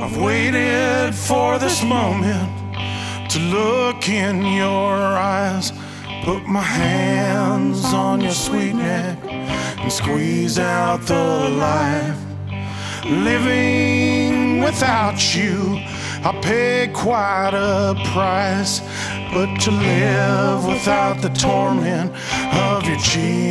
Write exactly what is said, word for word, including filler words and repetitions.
I've waited for this moment to look in your eyes, put my hands on your sweet neck and squeeze out the life. Living without you, I paid quite a price, but to live without the torment of your cheek